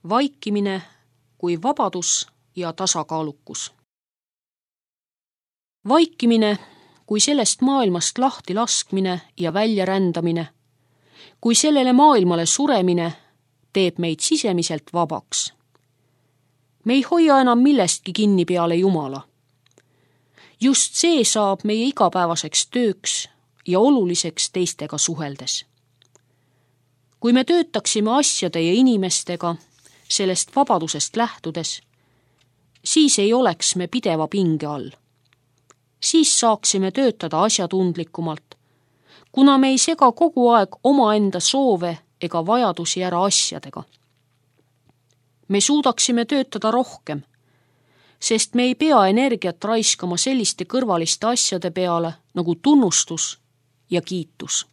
Vaikimine kui vabadus ja tasakaalukus. Vaikimine kui sellest maailmast lahti laskmine ja välja rändamine, kui sellele maailmale suremine teeb meid sisemiselt vabaks. Me ei hoia enam millestki kinni peale Jumala. Just see saab meie igapäevaseks tööks ja oluliseks teistega suheldes. Kui me töötaksime asjade ja inimestega sellest vabadusest lähtudes, siis ei oleks me pideva pinge all. Siis saaksime töötada asjatundlikumalt, kuna me ei sega kogu aeg omaenda soove ega vajadusi ära asjadega. Me suudaksime töötada rohkem, sest me ei pea energiat raiskama selliste kõrvaliste asjade peale nagu tunnustus ja kiitus.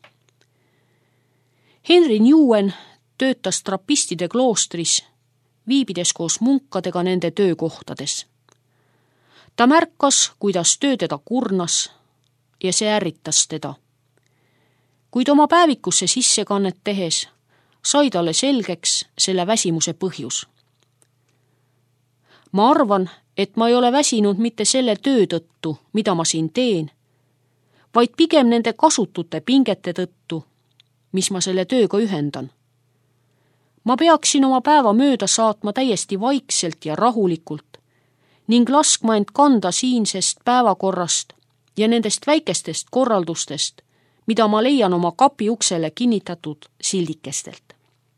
Henry Newen töötas trapistide kloostris, viibides koos munkadega nende töökohtades. Ta märkas, kuidas töö teda kurnas ja see ärritas teda. Kuid oma päevikusse sissekannet tehes sai talle selgeks selle väsimuse põhjus. Ma arvan, et ma ei ole väsinud mitte selle töö tõttu, mida ma siin teen, vaid pigem nende kasutute pingete tõttu, mis ma selle tööga ühendan. Ma peaksin oma päeva mööda saatma täiesti vaikselt ja rahulikult ning laskma end kanda siinsest päevakorrast ja nendest väikestest korraldustest, mida ma leian oma kapi uksele kinnitatud sildikestelt.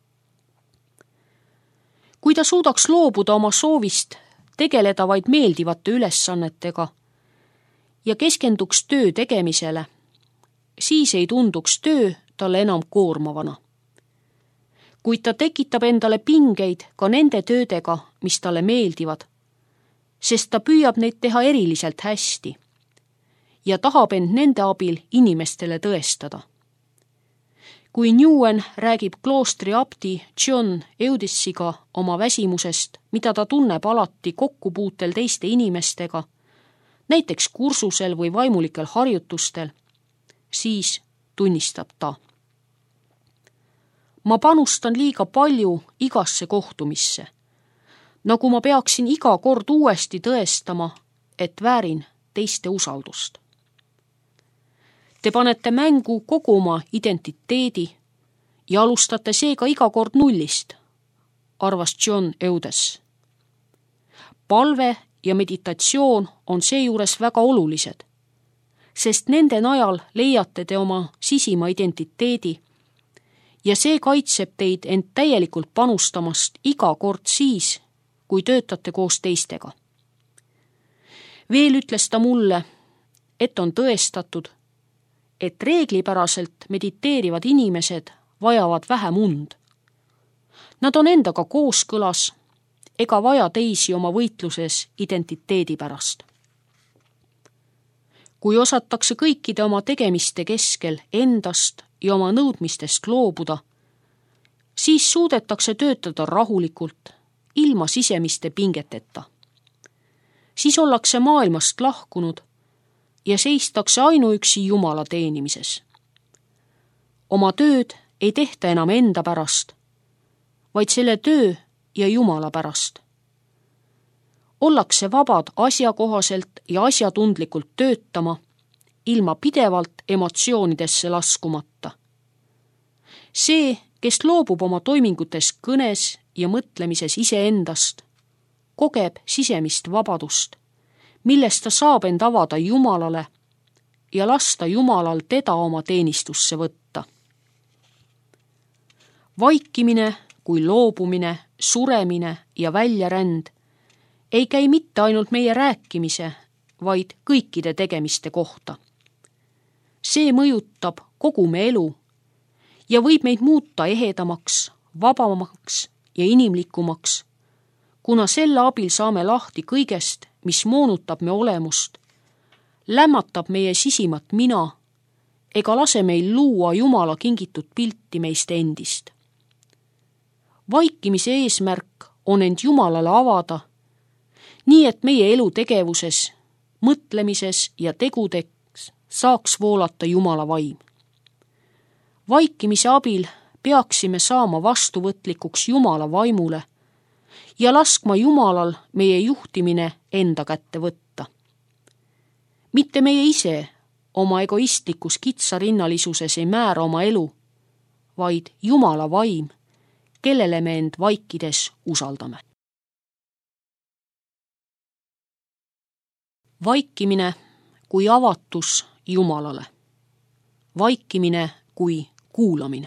Kui ta suudaks loobuda oma soovist tegeleda vaid meeldivate ülesannetega ja keskenduks töö tegemisele, siis ei tunduks töö talle enam koormavana. Kuid ta tekitab endale pingeid ka nende töödega, mis talle meeldivad, sest ta püüab neid teha eriliselt hästi ja tahab end nende abil inimestele tõestada. Kui Newen räägib kloostri abdi John Eudyssiga oma väsimusest, mida ta tunneb alati kokkupuutel teiste inimestega, näiteks kursusel või vaimulikel harjutustel, siis tunnistab ta. Ma panustan liiga palju igasse kohtumisse, nagu ma peaksin iga kord uuesti tõestama, et väärin teiste usaldust. Te panete mängu kogu oma identiteedi ja alustate seega iga kord nullist, arvas John Eudes. Palve ja meditatsioon on seejuures väga olulised, sest nende najal leiate te oma sisima identiteedi ja see kaitseb teid end täielikult panustamast iga kord siis, kui töötate koos teistega. Veel ütles ta mulle, et on tõestatud, et reeglipäraselt mediteerivad inimesed vajavad vähem und. Nad on endaga kooskõlas ega vaja teisi oma võitluses identiteedi pärast. Kui osatakse kõikide oma tegemiste keskel endast ja oma nõudmistest loobuda, siis suudetakse töötada rahulikult, ilma sisemiste pingeteta. Siis ollakse maailmast lahkunud ja seistakse ainuüksi Jumala teenimises. Oma tööd ei tehta enam enda pärast, vaid selle töö ja Jumala pärast. Ollakse vabad asjakohaselt ja asjatundlikult töötama, ilma pidevalt emotsioonidesse laskumata. See, kes loobub oma toimingutes kõnes ja mõtlemises iseendast, kogeb sisemist vabadust, millest ta saab end avada Jumalale ja lasta Jumalal teda oma teenistusse võtta. Vaikimine kui loobumine, suremine ja väljaränd ei käi mitte ainult meie rääkimise, vaid kõikide tegemiste kohta. See mõjutab kogu me elu ja võib meid muuta ehedamaks, vabamaks ja inimlikumaks, kuna selle abil saame lahti kõigest, mis moonutab me olemust, lämmatab meie sisimat mina ega lase meil luua Jumala kingitud pilti meist endist. Vaikimise eesmärk on end Jumalale avada, nii et meie elu tegevuses, mõtlemises ja tegudeks saaks voolata Jumala vaim. Vaikimise abil peaksime saama vastuvõtlikuks Jumala vaimule ja laskma Jumalal meie juhtimine enda kätte võtta. Mitte meie ise oma egoistlikus kitsarinnalissuses ei määra oma elu, vaid Jumala vaim, kellele me end vaikides usaldame. Vaikimine kui avatus Jumalale. Vaikimine kui kuulamine.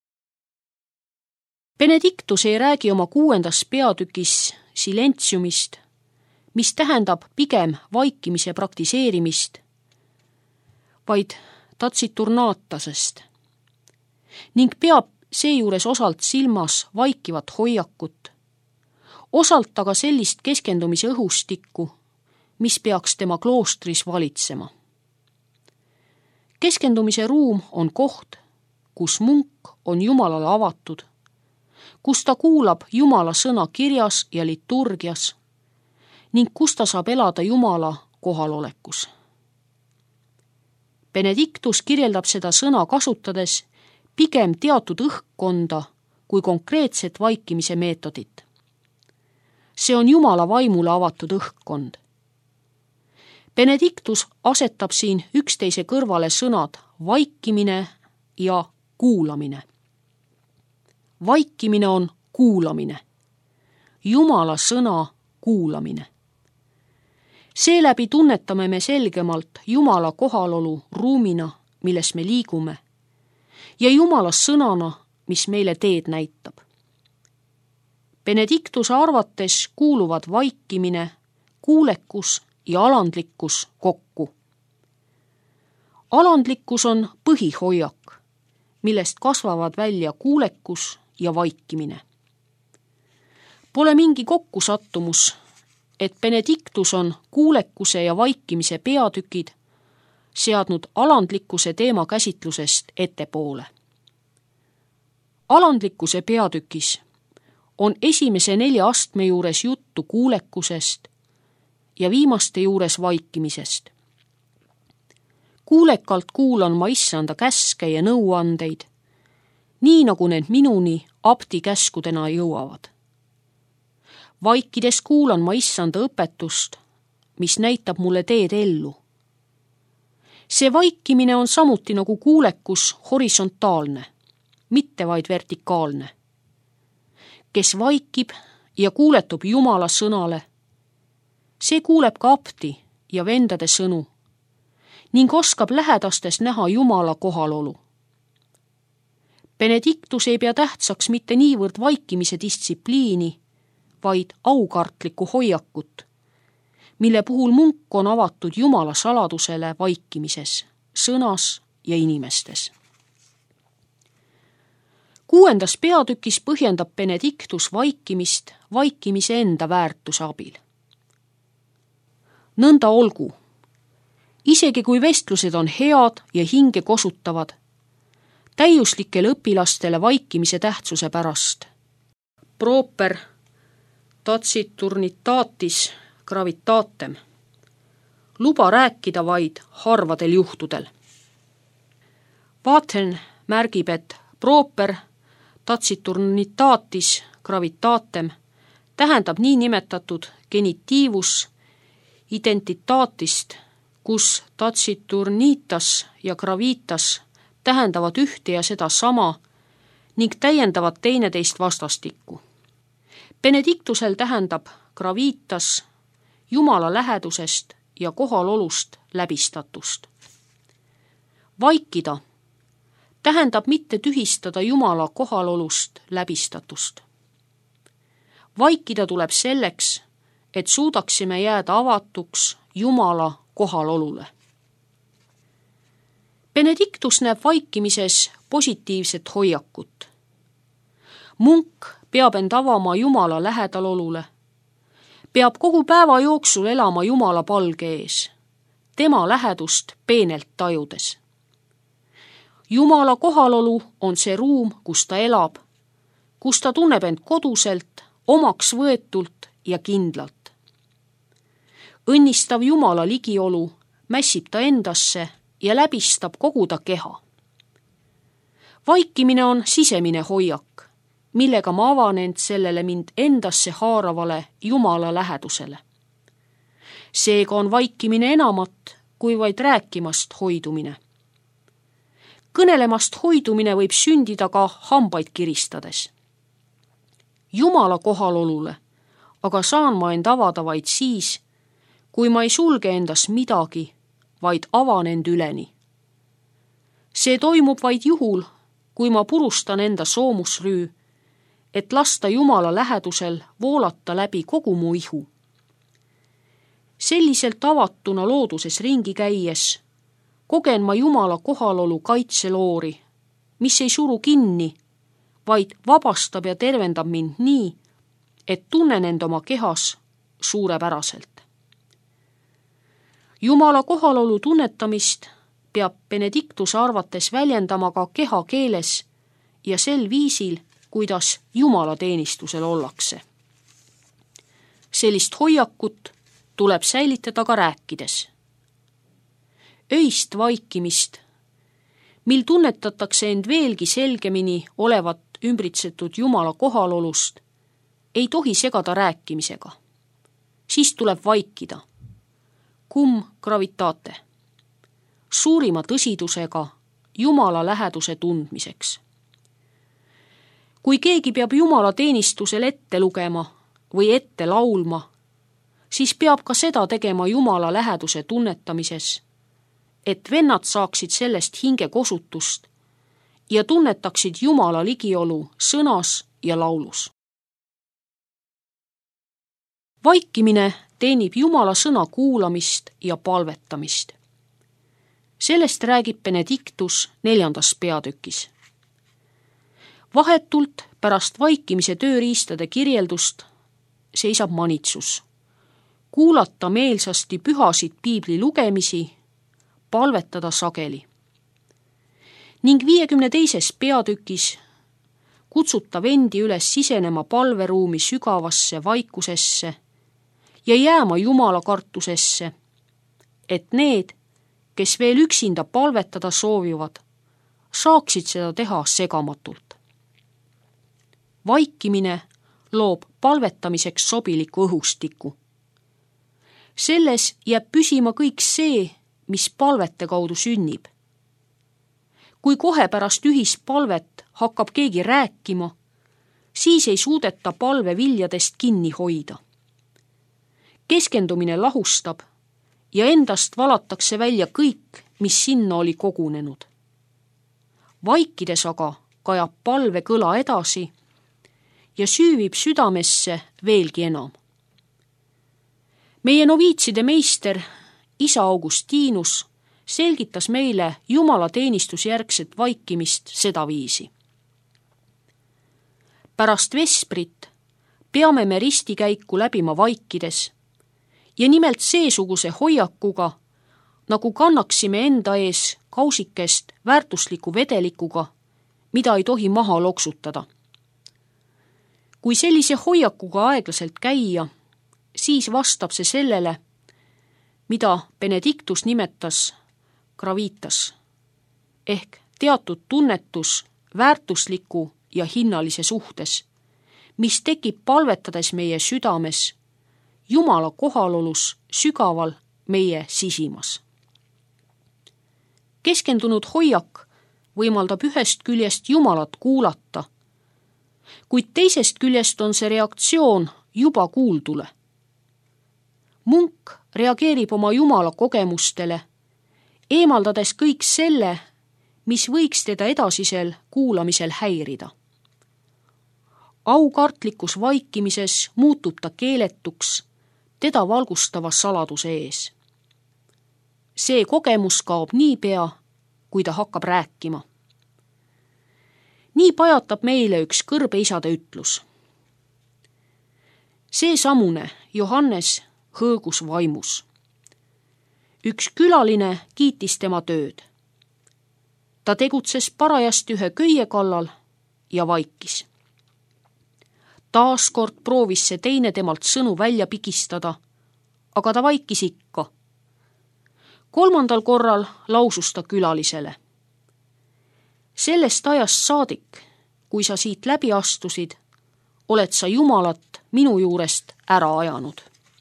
Benedictus ei räägi oma 6. peatükis silentsiumist, mis tähendab pigem vaikimise praktiseerimist, vaid tatsiturnaatasest ning peab seejuures osalt silmas vaikivat hoiakut, osalt aga sellist keskendumise õhustikku, mis peaks tema kloostris valitsema. Keskendumise ruum on koht, kus munk on Jumalale avatud, kus ta kuulab Jumala sõna kirjas ja liturgias ning kus ta saab elada Jumala kohalolekus. Benedictus kirjeldab seda sõna kasutades pigem teatud õhkkonda kui konkreetset vaikimise meetodit. See on Jumala vaimule avatud õhkkond. Benedictus asetab siin üksteise kõrvale sõnad vaikimine ja kuulamine. Vaikimine on kuulamine. Jumala sõna kuulamine. Seeläbi tunnetame me selgemalt Jumala kohalolu ruumina, milles me liigume, ja Jumala sõnana, mis meile teed näitab. Benedictuse arvates kuuluvad vaikimine, kuulekus ja alandlikkus kokku. Alandlikkus on põhihoiak, millest kasvavad välja kuulekus ja vaikimine. Pole mingi kokkusattumus, et Benedictus on kuulekuse ja vaikimise peatükid seadnud alandlikkuse teema käsitlusest ettepoole. Alandlikkuse peatükis on esimese 4 astme juures juttu kuulekusest ja viimaste juures vaikimisest. Kuulekalt kuulan ma issanda käske ja nõuandeid, nii nagu need minuni abdi käskudena jõuavad. Vaikides kuulan ma issanda õpetust, mis näitab mulle teed ellu. See vaikimine on samuti nagu kuulekus horisontaalne, mitte vaid vertikaalne. Kes vaikib ja kuuletub Jumala sõnale, see kuuleb ka abdi ja vendade sõnu ning oskab lähedastes näha Jumala kohalolu. Benedictus ei pea tähtsaks mitte niivõrd vaikimise distsipliini, vaid aukartlikku hoiakut, mille puhul munk on avatud Jumala saladusele vaikimises, sõnas ja inimestes. 6. peatükis põhjendab Benedictus vaikimist vaikimise enda väärtuse abil. Nõnda olgu. Isegi kui vestlused on head ja hinge kosutavad, täiuslikele õpilastele vaikimise tähtsuse pärast. Proper taciturnitatis gravitatem. Luba rääkida vaid harvadel juhtudel. Vaathen märgib, et proper taciturnitatis gravitatem tähendab nii nimetatud genitiivus identitaatist, kus taciturnitas ja gravitas tähendavad ühte ja seda sama ning täiendavad teineteist vastastikku. Benedictusel tähendab gravitas Jumala lähedusest ja kohalolust läbistatust. Vaikida tähendab mitte tühistada Jumala kohalolust läbistatust. Vaikida tuleb selleks, et suudaksime jääda avatuks Jumala kohalolule. Benedictus näeb vaikimises positiivset hoiakut. Munk peab end avama Jumala lähedalolule, peab kogu päeva jooksul elama Jumala palge ees, tema lähedust peenelt tajudes. Jumala kohalolu on see ruum, kus ta elab, kus ta tunneb end koduselt, omaks võetult ja kindlalt. Õnnistav Jumala ligiolu mässib ta endasse ja läbistab kogu ta keha. Vaikimine on sisemine hoiak, millega ma avan end sellele mind endasse haaravale Jumala lähedusele. Seega on vaikimine enamat kui vaid rääkimast hoidumine. Kõnelemast hoidumine võib sündida ka hambaid kiristades. Jumala kohalolule aga saan ma end avada vaid siis, kui ma ei sulge endas midagi, vaid avan end üleni. See toimub vaid juhul, kui ma purustan enda soomusrüü, et lasta Jumala lähedusel voolata läbi kogu mu ihu. Selliselt avatuna looduses ringi käies kogen ma Jumala kohalolu kaitseloori, mis ei suru kinni, vaid vabastab ja tervendab mind nii, et tunnen end oma kehas suurepäraselt. Jumala kohalolu tunnetamist peab Benediktuse arvates väljendama ka keha keeles ja sel viisil, kuidas Jumala teenistusel ollakse. Sellist hoiakut tuleb säilitada ka rääkides. Öist vaikimist, mil tunnetatakse end veelgi selgemini olevat ümbritsetud Jumala kohalolust, ei tohi segada rääkimisega. Siis tuleb vaikida. Cum gravitate. Suurima tõsidusega Jumala läheduse tundmiseks. Kui keegi peab Jumala teenistusel ette lugema või ette laulma, siis peab ka seda tegema Jumala läheduse tunnetamises, et vennad saaksid sellest hingekosutust ja tunnetaksid Jumala ligiolu sõnas ja laulus. Vaikimine teenib Jumala sõna kuulamist ja palvetamist. Sellest räägib Benediktus 4. peatükis. Vahetult pärast vaikimise tööriistade kirjeldust seisab manitsus. Kuulata meelsasti pühasid piibli lugemisi, palvetada sageli. Ning 52. peatükis kutsuta vendi üles sisenema palveruumi sügavasse vaikusesse ja jääma Jumala kartusesse, et need, kes veel üksinda palvetada soovivad, saaksid seda teha segamatult. Vaikimine loob palvetamiseks sobiliku õhustiku. Selles jääb püsima kõik see, mis palvete kaudu sünnib. Kui kohe pärast ühispalvet hakkab keegi rääkima, siis ei suudeta palve viljadest kinni hoida. Keskendumine lahustab ja endast valatakse välja kõik, mis sinna oli kogunenud. Vaikides aga kajab palve kõla edasi ja süüvib südamesse veelgi enam. Meie noviitside meister, isa Augustinus, selgitas meile Jumala teenistusjärgset vaikimist sedaviisi. Pärast vesprit peame me ristikäiku läbima vaikides ja nimelt seesuguse hoiakuga, nagu kannaksime enda ees kausikest väärtusliku vedelikuga, mida ei tohi maha loksutada. Kui sellise hoiakuga aeglaselt käia, siis vastab see sellele, mida Benediktus nimetas gravitas, ehk teatud tunnetus väärtusliku ja hinnalise suhtes, mis tekib palvetades meie südames, Jumala kohalolus sügaval meie sisimas. Keskendunud hoiak võimaldab ühest küljest Jumalat kuulata, kuid teisest küljest on see reaktsioon juba kuuldule. Munk reageerib oma Jumala kogemustele, eemaldades kõik selle, mis võiks teda edasisel kuulamisel häirida. Aukartlikus vaikimises muutub ta keeletuks teda valgustava saladuse ees. See kogemus kaob niipea, kui ta hakkab rääkima. Nii pajatab meile üks kõrbeisade ütlus. Seesamune Johannes hõõgus vaimus. Üks külaline kiitis tema tööd. Ta tegutses parajasti ühe köie kallal ja vaikis. Taaskord proovis see teine temalt sõnu välja pigistada, aga ta vaikis ikka. 3. korral lausus ta külalisele. Sellest ajast saadik, kui sa siit läbi astusid, oled sa Jumalat minu juurest ära ajanud.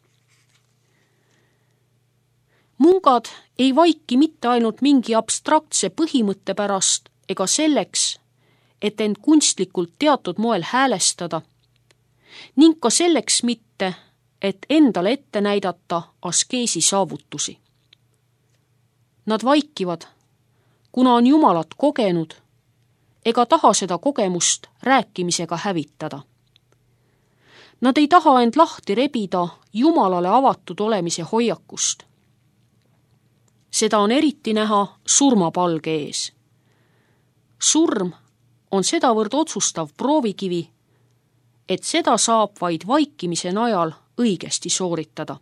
Mungad ei vaiki mitte ainult mingi abstraktse põhimõtte pärast ega selleks, et end kunstlikult teatud moel häälestada, ning ka selleks mitte, et endale ette näidata askeesi saavutusi. Nad vaikivad, kuna on Jumalat kogenud, ega taha seda kogemust rääkimisega hävitada. Nad ei taha end lahti rebida Jumalale avatud olemise hoiakust. Seda on eriti näha surmapalge ees. Surm on sedavõrd otsustav proovikivi, et seda saab vaid vaikimise najal õigesti sooritada.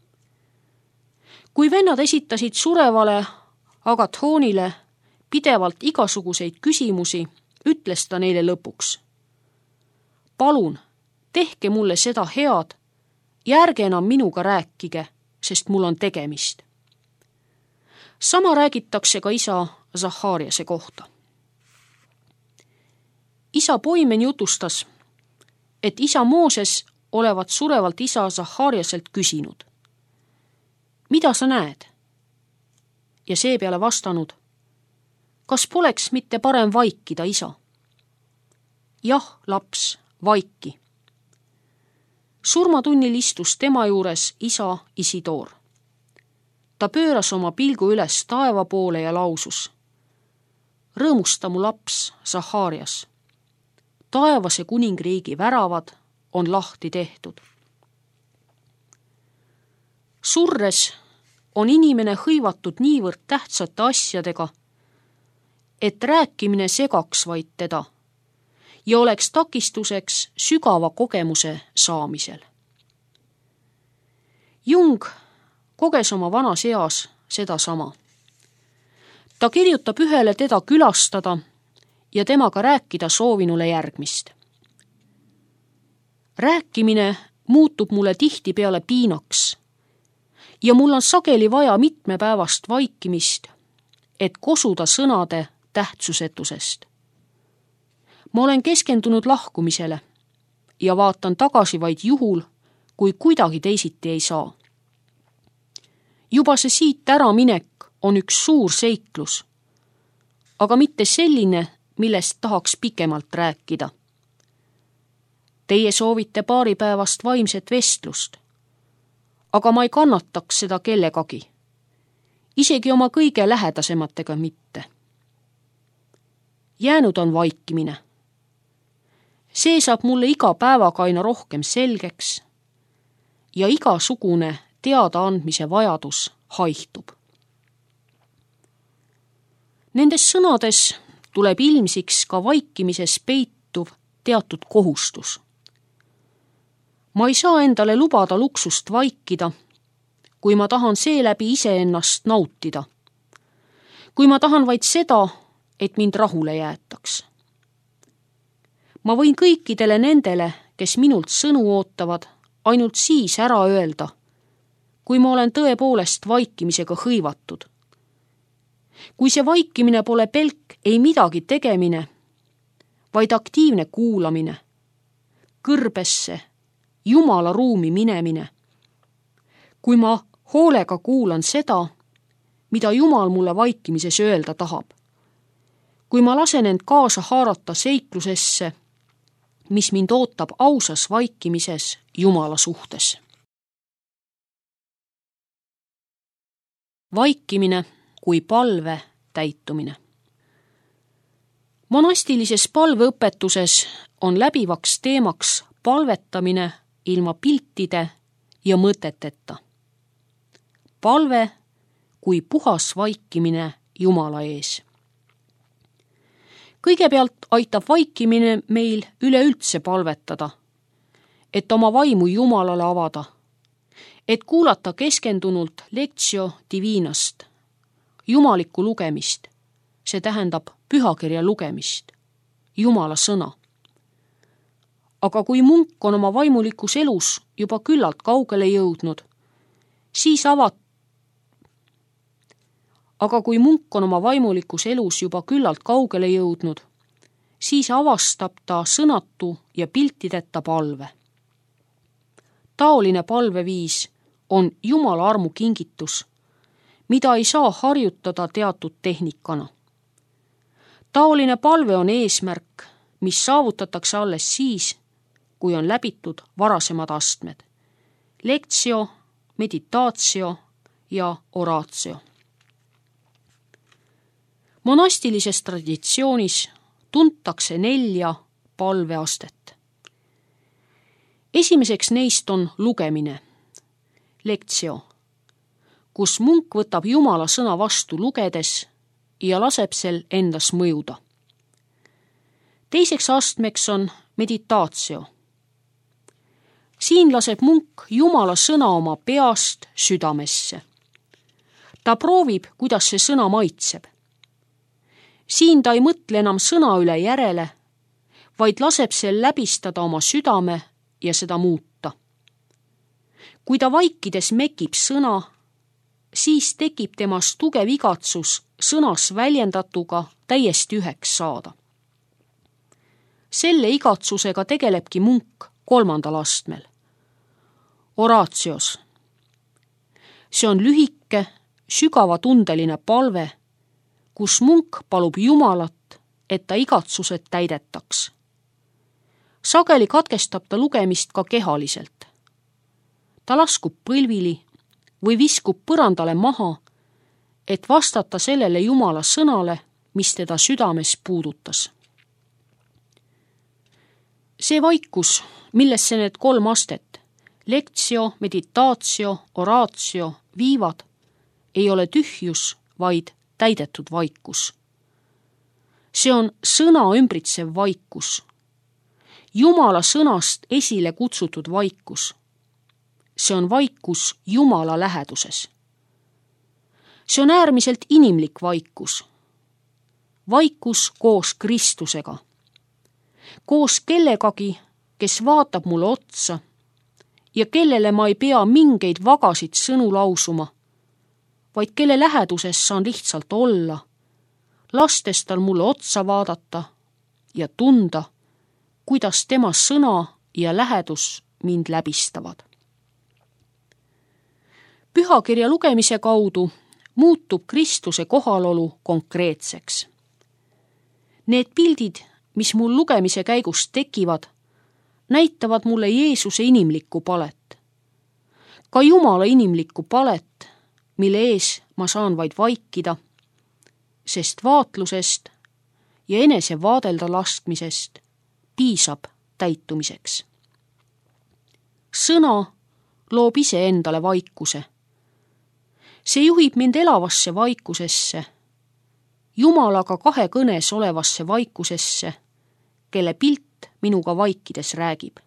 Kui vennad esitasid surevale Agathonile pidevalt igasuguseid küsimusi, ütles ta neile lõpuks: palun, tehke mulle seda head ja ärge enam minuga rääkige, sest mul on tegemist. Sama räägitakse ka isa Zachariase kohta. Isa Poimen jutustas, et isa Mooses olevat surevalt isa Zachariaselt küsinud: mida sa näed? Ja seepeale vastanud: kas poleks mitte parem vaikida, isa? Jah, laps, vaiki. Surmatunnil istus tema juures isa Isidor. Ta pööras oma pilgu üles taeva poole ja lausus: rõõmusta, mu laps Zacharias. Taevase kuningriigi väravad on lahti tehtud. Surres on inimene hõivatud niivõrd tähtsate asjadega, et rääkimine segaks vaid teda ja oleks takistuseks sügava kogemuse saamisel. Jung koges oma vanas eas sedasama. Ta kirjutab ühele teda külastada ja temaga rääkida soovinule järgmist. Rääkimine muutub mulle tihtipeale piinaks ja mul on sageli vaja mitmepäevast vaikimist, et kosuda sõnade tähtsusetusest. Ma olen keskendunud lahkumisele ja vaatan tagasi vaid juhul, kui kuidagi teisiti ei saa. Juba see siit ära minek on üks suur seiklus, aga mitte selline, millest tahaks pikemalt rääkida. Teie soovite paaripäevast vaimset vestlust, aga ma ei kannataks seda kellegagi, isegi oma kõige lähedasematega mitte. Jäänud on vaikimine. See saab mulle iga päevaga aina rohkem selgeks ja igasugune teadaandmise vajadus haihtub. Nendes sõnades tuleb ilmsiks ka vaikimises peituv teatud kohustus. Ma ei saa endale lubada luksust vaikida, kui ma tahan seeläbi iseennast nautida. Kui ma tahan vaid seda, et mind rahule jäetaks. Ma võin kõikidele nendele, kes minult sõnu ootavad, ainult siis ära öelda, kui ma olen tõepoolest vaikimisega hõivatud. Kui see vaikimine pole pelk ei midagi tegemine, vaid aktiivne kuulamine, kõrbesse, Jumala ruumi minemine. Kui ma hoolega kuulan seda, mida Jumal mulle vaikimises öelda tahab. Kui ma lasen end kaasa haarata seiklusesse, mis mind ootab ausas vaikimises Jumala suhtes. Vaikimine kui palve täitumine. Monastilises palveõpetuses on läbivaks teemaks palvetamine ilma piltide ja mõteteta. Palve kui puhas vaikimine Jumala ees. Kõigepealt aitab vaikimine meil üleüldse palvetada, et oma vaimu Jumalale avada, et kuulata keskendunult lectio divinast, jumalikku lugemist, see tähendab pühakirja lugemist, Jumala sõna. Aga kui munk on oma vaimulikus elus juba küllalt kaugele jõudnud, siis siis avastab ta sõnatu ja piltideta palve. Taoline palveviis on Jumala armu kingitus, mida ei saa harjutada teatud tehnikana. Taoline palve on eesmärk, mis saavutatakse alles siis, kui on läbitud varasemad astmed: lectio, meditatio ja oratio. Monastilises traditsioonis tuntakse 4 palveastet. Esimeseks neist on lugemine, lectio, kus munk võtab Jumala sõna vastu lugedes ja laseb sel endas mõjuda. Teiseks astmeks on meditatio. Siin laseb munk Jumala sõna oma peast südamesse. Ta proovib, kuidas see sõna maitseb. Siin ta ei mõtle enam sõna üle järele, vaid laseb sel läbistada oma südame ja seda muuta. Kui ta vaikides mekib sõna, siis tekib temas tugev igatsus sõnas väljendatuga täiesti üheks saada. Selle igatsusega tegelebki munk 3. astmel, oratios. See on lühike, sügavatundeline palve, kus munk palub Jumalat, et ta igatsused täidetaks. Sageli katkestab ta lugemist ka kehaliselt. Ta laskub põlvili või viskub põrandale maha, et vastata sellele Jumala sõnale, mis teda südames puudutas. See vaikus, millesse need 3 astet, lectio, meditatio, oratio viivad, ei ole tühjus, vaid täidetud vaikus. See on sõna ümbritsev vaikus. Jumala sõnast esile kutsutud vaikus. See on vaikus Jumala läheduses. See on äärmiselt inimlik vaikus. Vaikus koos Kristusega. Koos kellegagi, kes vaatab mulle otsa ja kellele ma ei pea mingeid vagasid sõnu lausuma, vaid kelle läheduses saan lihtsalt olla, lastes tal mulle otsa vaadata ja tunda, kuidas tema sõna ja lähedus mind läbistavad. Pühakirja lugemise kaudu muutub Kristuse kohalolu konkreetseks. Need pildid, mis mul lugemise käigus tekivad, näitavad mulle Jeesuse inimlikku palet. Ka Jumala inimlikku palet, mille ees ma saan vaid vaikida, sest vaatlusest ja enese vaadelda laskmisest piisab täitumiseks. Sõna loob ise endale vaikuse. See juhib mind elavasse vaikusesse, Jumalaga kahekõnes olevasse vaikusesse, kelle pilt minuga vaikides räägib.